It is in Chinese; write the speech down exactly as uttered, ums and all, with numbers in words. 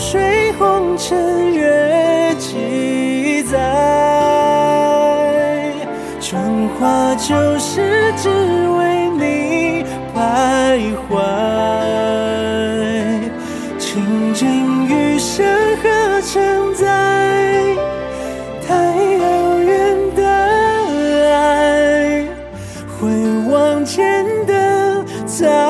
水红尘月记载，春花旧时只为你徘徊，情景余生何承载，太遥远的爱，回望间的在